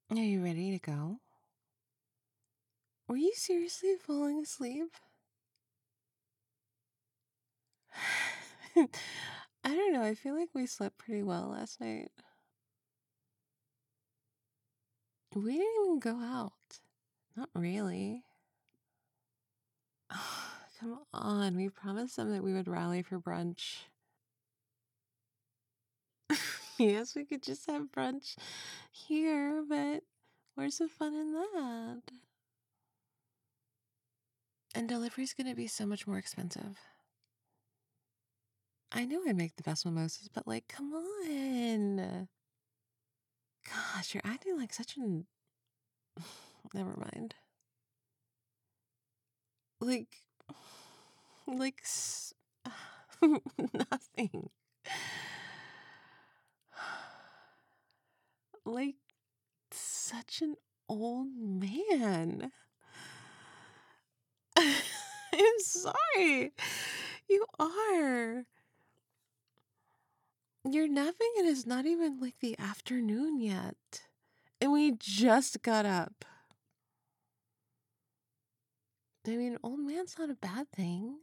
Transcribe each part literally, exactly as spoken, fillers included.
Are you ready to go? Were you seriously falling asleep? I don't know. I feel like we slept pretty well last night. We didn't even go out. Not really. Come on. We promised them that we would rally for brunch. Yes, we could just have brunch here, but where's the fun in that? And delivery's gonna be so much more expensive. I know I make the best mimosas, but like, come on. Gosh, you're acting like such an. Never mind. Like, like, s- nothing. Like, such an old man. I'm sorry. You are. You're napping and it's not even like the afternoon yet. And we just got up. I mean, old man's not a bad thing.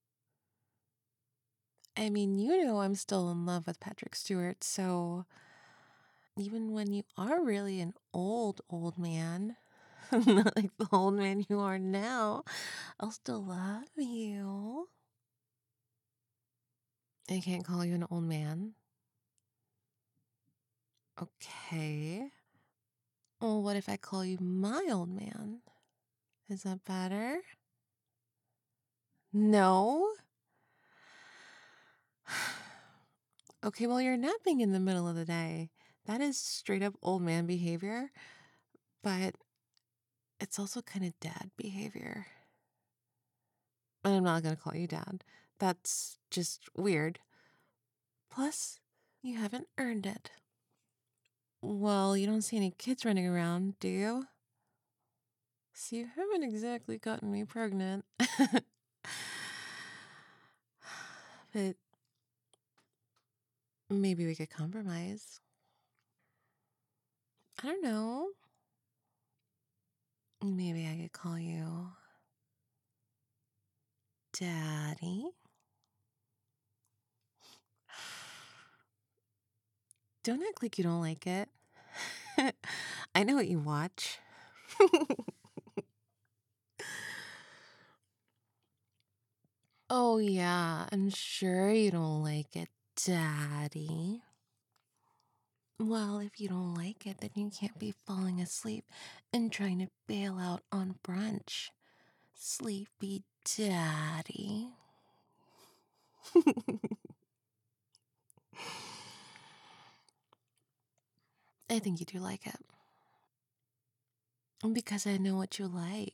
I mean, you know I'm still in love with Patrick Stewart, so even when you are really an old, old man, not like the old man you are now, I'll still love you. I can't call you an old man. Okay. Well, what if I call you my old man? Is that better? No? Okay, well, you're napping in the middle of the day. That is straight up old man behavior, but it's also kind of dad behavior. And I'm not going to call you dad. That's just weird. Plus, you haven't earned it. Well, you don't see any kids running around, do you? So you haven't exactly gotten me pregnant. But maybe we could compromise. I don't know. Maybe I could call you Daddy. Don't act like you don't like it. I know what you watch. Oh, yeah, I'm sure you don't like it, Daddy. Well, if you don't like it, then you can't be falling asleep and trying to bail out on brunch. Sleepy Daddy. I think you do like it. Because I know what you like.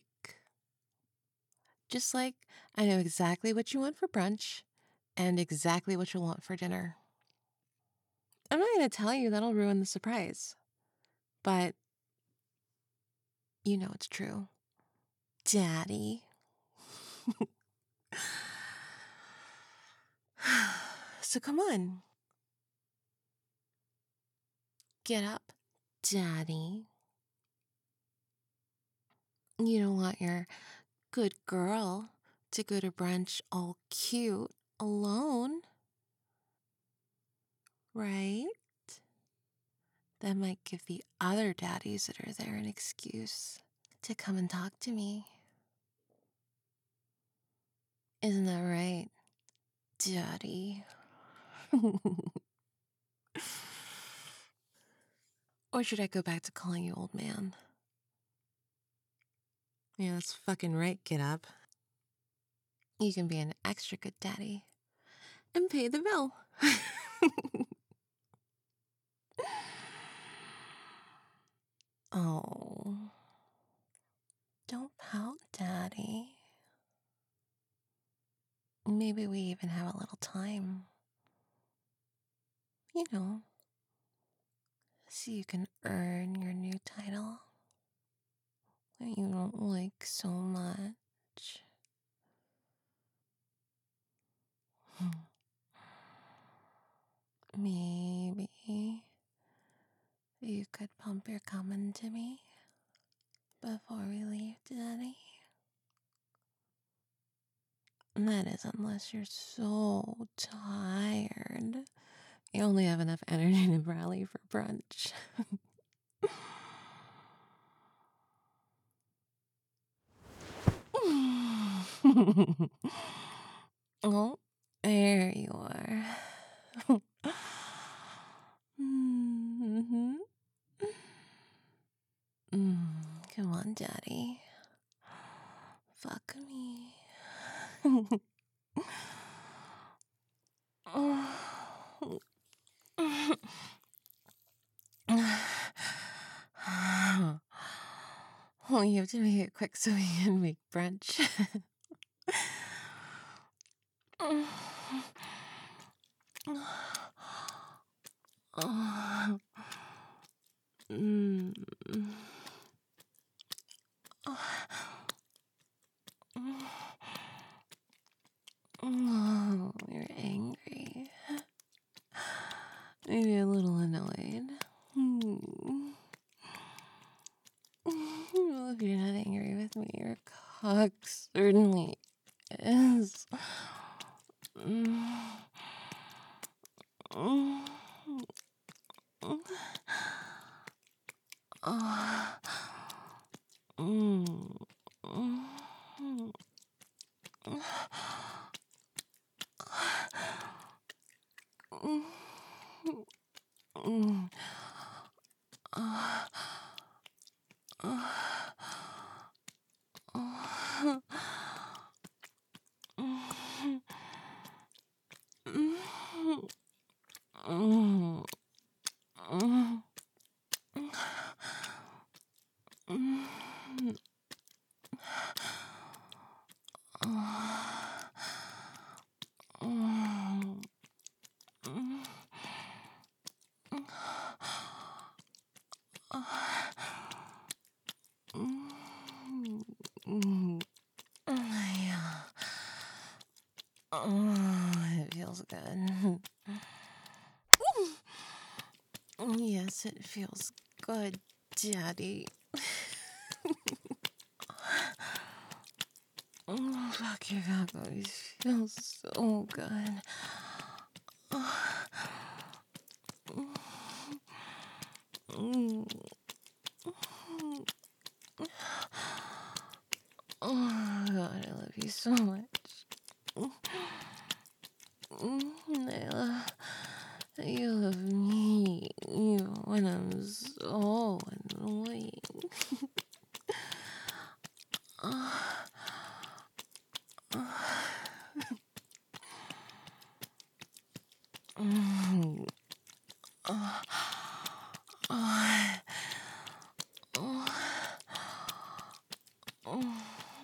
Just like I know exactly what you want for brunch and exactly what you'll want for dinner. I'm not going to tell you, that'll ruin the surprise. But you know it's true. Daddy. So come on. Get up, Daddy. You don't want your good girl to go to brunch all cute alone, right? That might give the other daddies that are there an excuse to come and talk to me. Isn't that right, Daddy? Or should I go back to calling you old man? Yeah, that's fucking right, get up. You can be an extra good daddy and pay the bill. Oh, don't pout, Daddy. Maybe we even have a little time. You know, so you can earn your new title that you don't like so much. Maybe you could pump your cum into me before we leave, Daddy. That is, unless you're so tired. You only have enough energy to rally for brunch. Oh, there you are. Mhm. Mm, come on, Daddy. Fuck me. Oh, you have to make it quick so we can make brunch. Mm. Oh, you're angry. Maybe a little annoyed. Hmm. Well, if you're not angry with me, your cock certainly is. Mm. Mm. Ah. Mm. Mm. Mm. Ah. Ah. Ah. Mm. Mm. Mm. Mm. Ah. Mm. Mm. Mm. Yeah. Oh, it feels good. Yes, it feels good, Daddy. Oh, fuck, your cock always feels so good. Mm. Oh, God, I love you so much. Mm, I love that you love me even when I'm so annoying. Mm. Oh, oh, oh, oh.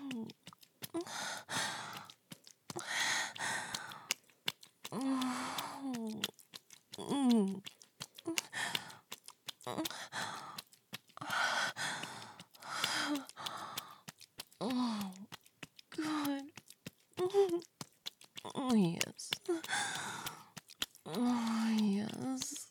Mm. Oh, God. Oh, yes. Oh, yes.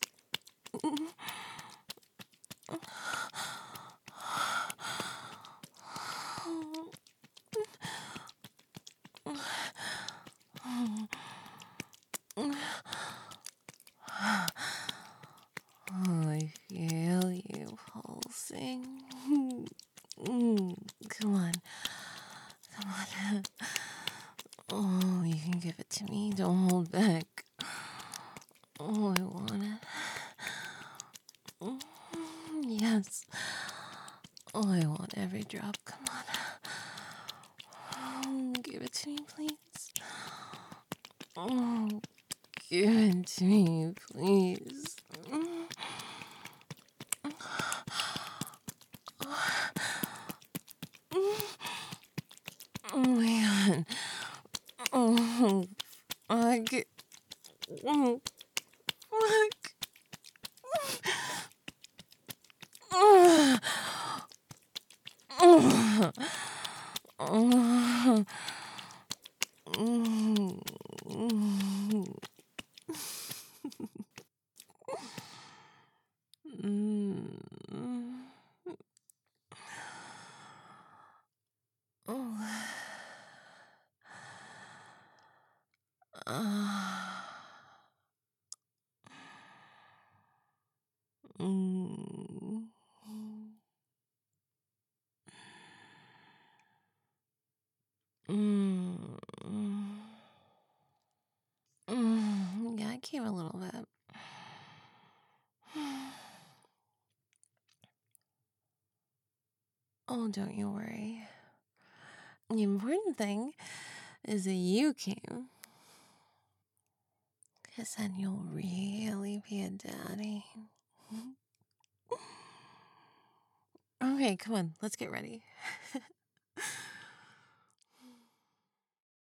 Oh, I feel you pulsing. Mm, come on. Come on. Oh, you can give it to me. Don't hold back. Oh, I want it. Mm, yes. Oh, I want every drop. Come on. Oh, give it to me, please. Oh, give it to me, please. Mm. Oh my God. Oh, fuck. Oh, fuck. Oh, oh, oh. Mm. Mm. Uh, mm, mm, mm, yeah, it came a little bit. Oh, don't you worry. The important thing is that you came, because then you'll really be a daddy. Okay, come on, let's get ready.